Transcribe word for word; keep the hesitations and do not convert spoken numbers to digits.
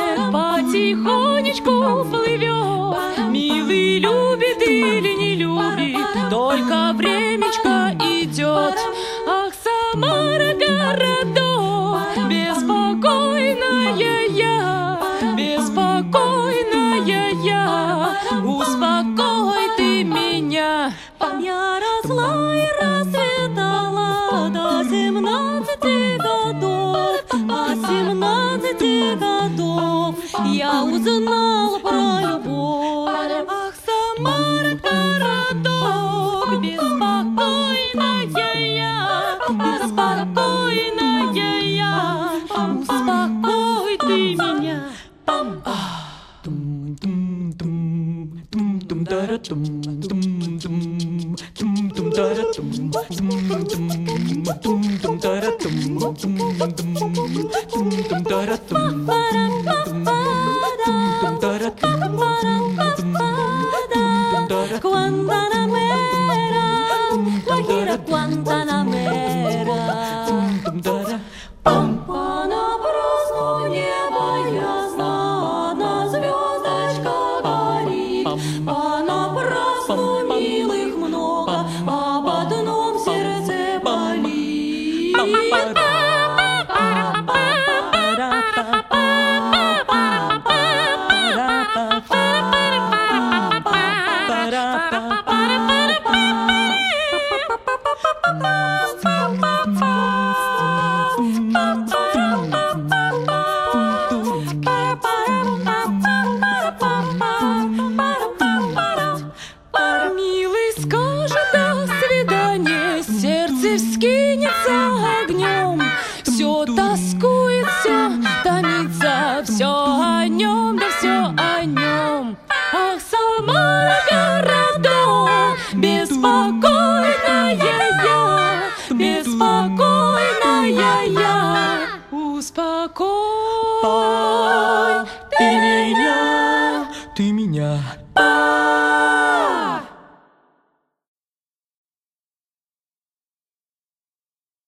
потихонечку плывет. Милый любит или не любит, только времечко идет. Ах, Самара, городок, беспокойная я, беспокойная я, успокой ты меня. Я росла и расцветала до семнадцати годов, а семнадцати годов я узнала про любовь. Ах, Самара, городок, беспокойная я, беспокойная я, успокой ты меня. Guantanamera, Guajira Guantanamera. Она просто небо ясно, одна звездочка горит. Она просто милых много, а в одном сердце болит. Ba ba ba ba ba